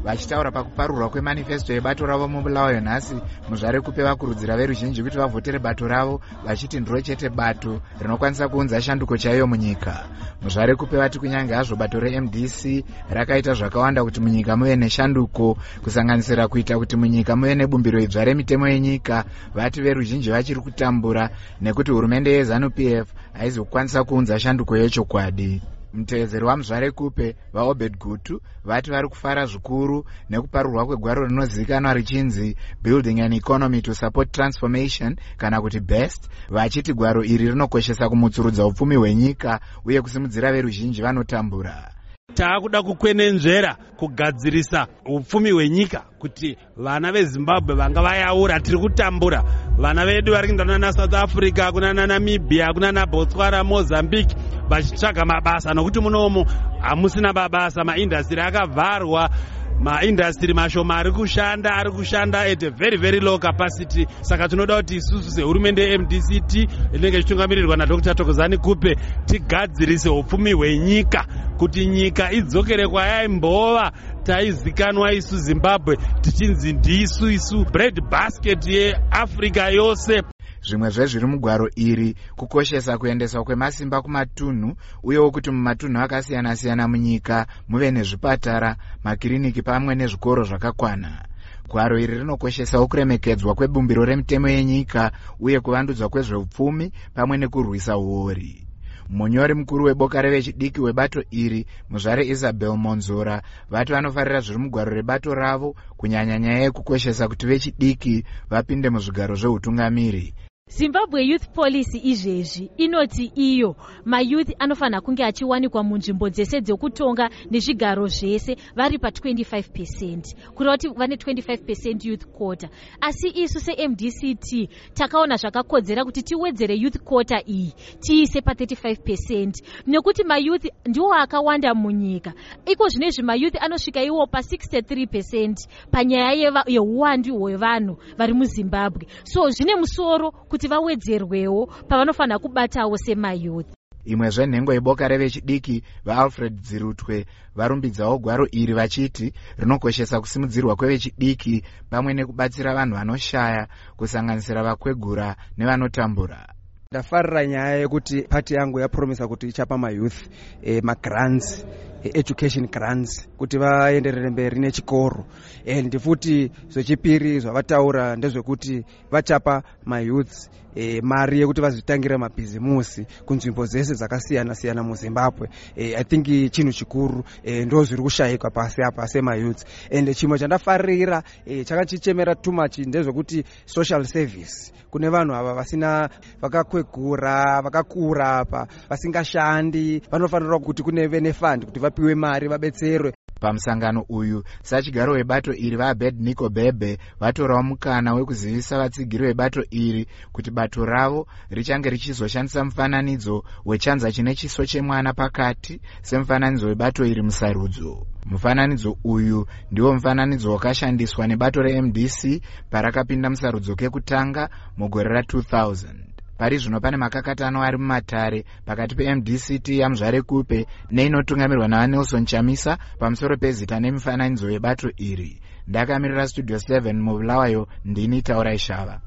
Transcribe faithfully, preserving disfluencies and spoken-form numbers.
vachitaura pakuparurwa kwemanifesto yebato ravo mubulawayo nhasi. MuZvarekupe vakurudzira veruzhinji kuti vavhotere bato ravo vachiti ndiro chete bato rinokwanisa kuunza shanduko chaiyo munyika. MuZvarekupe vati kunyange hazvo bato reM D C rakaita zvakawanda kuti munyika muve neshanduko, kusanganisira kuita kuti munyika muve nebumbiro idzva remitemo yenyika, vati veruzhinji vachiri kutambura nekuti hurumende yeZANU P F haizi kukwanisa kuunza shanduko yechokwadi. Mutevedzeri waMuZvarekupe vaObed Gutu vati vari kufara zvikuru nekuparurwa kwegwaro rinozivikanwa richinzi Building an Economy to Support Transformation kana kuti BEST, vachiti gwaro iri rinokoshesa kumutsurudza upfumi hwenyika uye kusimudzira veruzhinji vanotambura. Taakuda kukwenenzvera kugadzirisa upfumi hwenyika kuti vana veZimbabwe vanga vayaura tiri kutambura. Vana vedu vari kuenda kuna South Africa, kuna Namibia, kuna Botswana, Mozambique vachitsvaga mabasa nokuti munomo hamusina mabasa, maindastry akavharwa, maindastry mashoma ari kushanda ari kushanda at a very very low capacity. Saka tinoda kuti isusu sehurumende yeM D C T inenge ichitungamirirwa naDr Thokozani Kupe tigadzirise upfumi hwenyika kuti nyika idzokere kwayaimbova taizikanwa isu Zimbabwe tichinzi ndisu isu bread basket yeAfrica yose. Zvimwe zvezviri mugwaro iri kukoshesa kuendeswa kwemasimba kumatunhu uyewo kuti mumatunhu akasiyana siyana munyika muve nezvipatara, makiriniki pamwe nezvikoro zvakakwana. Gwaro iri rinokoshesawo kuremekedzwa kwebumbiro remitemo yenyika uye kuvandudzwa kwezveupfumi pamwe nekurwisa uori. Munyori mukuru weboka revechidiki webato iri, Muzvare Isabel Monzora, vati vanofarira zviri mugwaro rebato ravo kunyanya nyaya yekukoshesa kuti vechidiki vapinde muzvigaro zveutungamiri. Zimbabwe Youth Policy izvezvi inoti iyo mayouth anofanira kunge achiwanikwa munzvimbo dzese dzekutonga nezvigaro zvese vari pa twenty-five percent kureva kuti vane twenty-five percent youth quota. Asi isu seM D C T takaona zvakakodzera kuti tiwedzere youth quota iyi tiise pa thirty-five percent nekuti mayouth ndiwo akawanda munyika. Iko zvinezvi mayouth anosvika iwo pa sixty-three percent panyaya yeuwandu hwevanhu vari muZimbabwe. So zvine musoro kuti vawedzerwewo pavanofanira kubatawo semayouth. Imwe zvenhengo yeboka revechidiki vaAlfred Dzirutwe varumbidzawo gwaro iri vachiti rinokoshesa kusimudzirwa kwevechidiki pamwe nekubatsira vanhu vanoshaya kusanganisira vakwegura nevanotambura. Ndafarira nyaya yekuti pati yangu yapromisa kuti ichapa mayouth eh, magrants eh, education grants kuti vaenderere mberi nechikoro. And futi zvechipiri zvavataura ndezvekuti vachapa mayouth eh, mari yekuti vazvitangire mabhizimusi kunzvimbo dzese dzakasiyana siyana muZimbabwe. eh, I think chinhu chikuru eh, ndo zviri kushayikwa pasi apa semayouth. And chimwe chandafarira eh, chakachichemera too much ndezvekuti social service kune vanhu ava vasina vakakwegura vakakura apa vasingashandi vanofanirwa kuti kuneve nefund kuti vapiwe mari vabetserwe. Pamusangano uyu sachigaro webato iri vaAbednego Bebe vatorawo mukana wekuzivisa vatsigiri vebato iri kuti bato ravo richange richizoshandisa mufananidzo wechanza chine chiso chemwana pakati semufananidzo webato iri musarudzo. Mufananidzo uyu ndiwo mufananidzo wakashandiswa nebato reM D C parakapinda musarudzo kekutanga mugore ra two thousand. Pari zvino pane makakatano ari mumatare pakati peM D C T yaMuZvarekupe neinotungamirwa naNelson Chamisa pamusoro pezita nemifananidzo yebato iri. Ndakamirira Studio seven mubulawayo ndini Taura Ishava.